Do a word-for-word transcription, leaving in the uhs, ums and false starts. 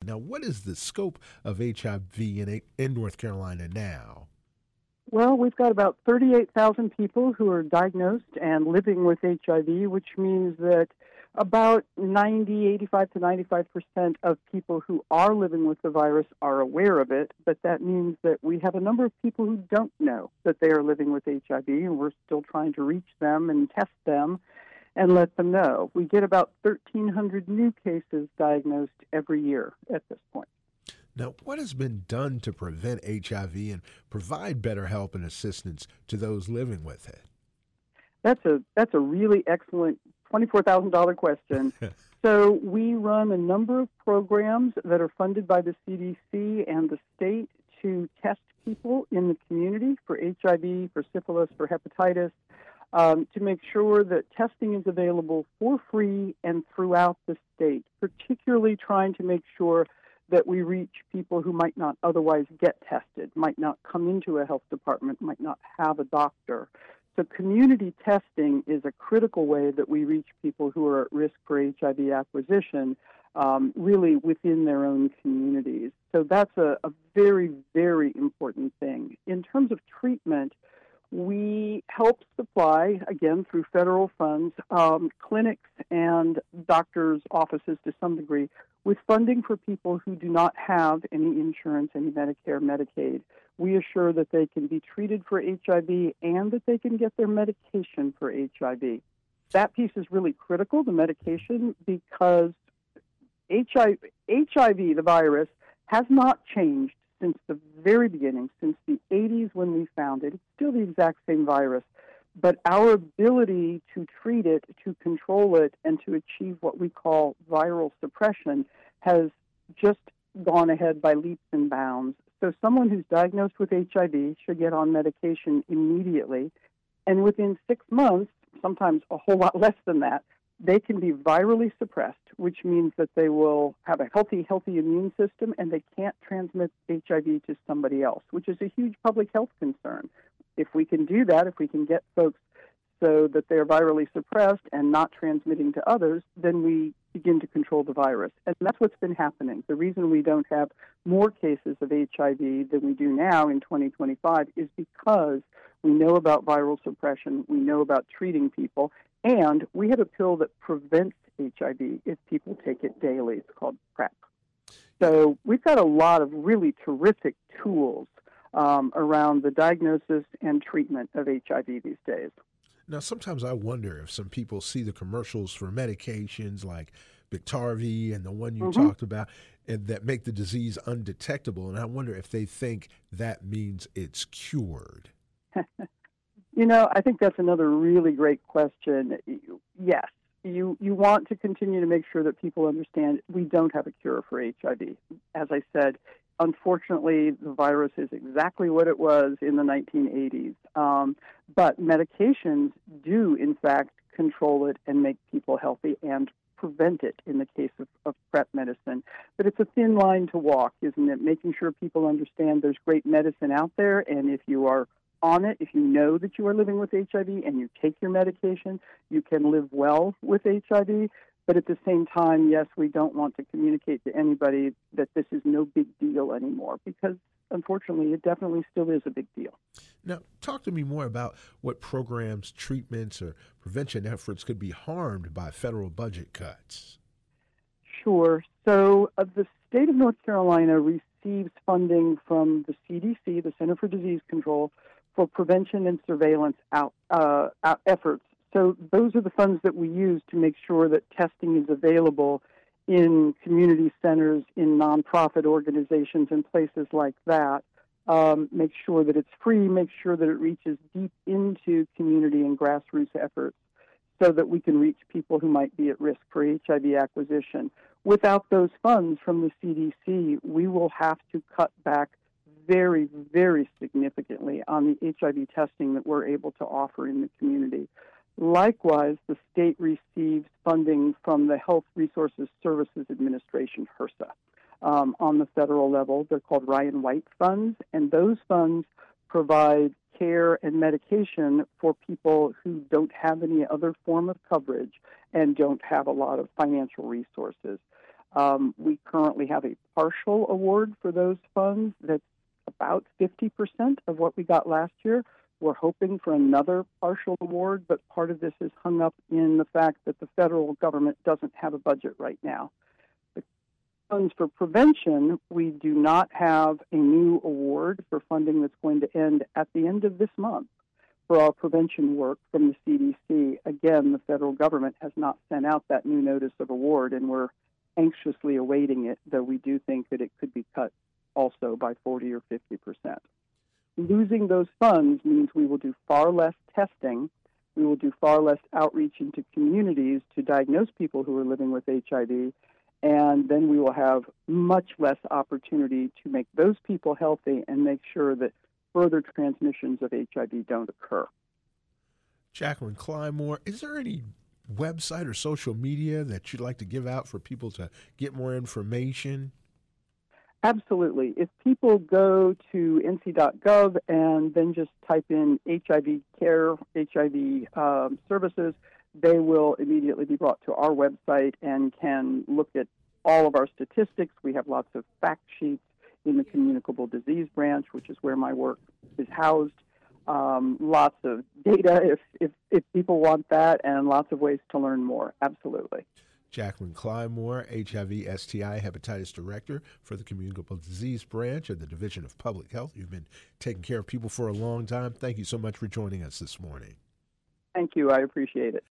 Now, what is the scope of H I V in, in North Carolina now? Well, we've got about thirty-eight thousand people who are diagnosed and living with H I V, which means that about ninety, eighty-five to ninety-five percent of people who are living with the virus are aware of it, but that means that we have a number of people who don't know that they are living with H I V, and we're still trying to reach them and test them and let them know. We get about thirteen hundred new cases diagnosed every year at this point. Now, what has been done to prevent H I V and provide better help and assistance to those living with it? That's a that's a really excellent twenty-four thousand dollars question. So we run a number of programs that are funded by the C D C and the state to test people in the community for H I V, for syphilis, for hepatitis, um, to make sure that testing is available for free and throughout the state, particularly trying to make sure that we reach people who might not otherwise get tested, might not come into a health department, might not have a doctor. So community testing is a critical way that we reach people who are at risk for H I V acquisition, um, really within their own communities. So that's a, a very, very important thing. In terms of treatment, we help supply, again, through federal funds, um, clinics and doctors' offices to some degree with funding for people who do not have any insurance, any Medicare, Medicaid. We assure that they can be treated for H I V and that they can get their medication for H I V. That piece is really critical, the medication, because H I V, H I V, the virus, has not changed since the very beginning, since the eighties when we found it. It's still the exact same virus. But our ability to treat it, to control it, and to achieve what we call viral suppression has just gone ahead by leaps and bounds. So someone who's diagnosed with H I V should get on medication immediately, and within six months, sometimes a whole lot less than that, they can be virally suppressed, which means that they will have a healthy, healthy immune system, and they can't transmit H I V to somebody else, which is a huge public health concern. If we can do that, if we can get folks so that they're virally suppressed and not transmitting to others, then we begin to control the virus. And that's what's been happening. The reason we don't have more cases of H I V than we do now in twenty twenty-five is because we know about viral suppression, we know about treating people, and we have a pill that prevents H I V if people take it daily. It's called PrEP. So we've got a lot of really terrific tools um, around the diagnosis and treatment of H I V these days. Now, sometimes I wonder if some people see the commercials for medications like Biktarvy and the one you mm-hmm. talked about and that make the disease undetectable, and I wonder if they think that means it's cured. You know, I think that's another really great question. Yes, you you want to continue to make sure that people understand we don't have a cure for H I V. As I said, unfortunately, the virus is exactly what it was in the nineteen eighties. Um, but medications do, in fact, control it and make people healthy and prevent it in the case of, of PrEP medicine. But it's a thin line to walk, isn't it? Making sure people understand there's great medicine out there, and if you are on it, if you know that you are living with H I V and you take your medication, you can live well with H I V. But at the same time, yes, we don't want to communicate to anybody that this is no big deal anymore, because unfortunately, it definitely still is a big deal. Now, talk to me more about what programs, treatments, or prevention efforts could be harmed by federal budget cuts. Sure. So uh, the state of North Carolina receives funding from the C D C, the Center for Disease Control, for prevention and surveillance out, uh, out efforts. So those are the funds that we use to make sure that testing is available in community centers, in nonprofit organizations, and places like that. Um, make sure that it's free, make sure that it reaches deep into community and grassroots efforts so that we can reach people who might be at risk for H I V acquisition. Without those funds from the C D C, we will have to cut back very, very significantly on the H I V testing that we're able to offer in the community. Likewise, the state receives funding from the Health Resources Services Administration, HRSA. Um, on the federal level, they're called Ryan White funds, and those funds provide care and medication for people who don't have any other form of coverage and don't have a lot of financial resources. Um, we currently have a partial award for those funds that's about fifty percent of what we got last year. We're hoping for another partial award, but part of this is hung up in the fact that the federal government doesn't have a budget right now. The funds for prevention, we do not have a new award for funding that's going to end at the end of this month for our prevention work from the C D C. Again, the federal government has not sent out that new notice of award, and we're anxiously awaiting it, though we do think that it could be cut also by forty or fifty percent. Losing those funds means we will do far less testing. We will do far less outreach into communities to diagnose people who are living with H I V, and then we will have much less opportunity to make those people healthy and make sure that further transmissions of H I V don't occur. Jacqueline Clymore, is there any website or social media that you'd like to give out for people to get more information? Absolutely. If people go to N C dot gov and then just type in H I V care, H I V um, services, they will immediately be brought to our website and can look at all of our statistics. We have lots of fact sheets in the communicable disease branch, which is where my work is housed. Um, lots of data if, if, if people want that, and lots of ways to learn more. Absolutely. Jacqueline Clymore, H I V S T I Hepatitis Director for the Communicable Disease Branch of the Division of Public Health. You've been taking care of people for a long time. Thank you so much for joining us this morning. Thank you. I appreciate it.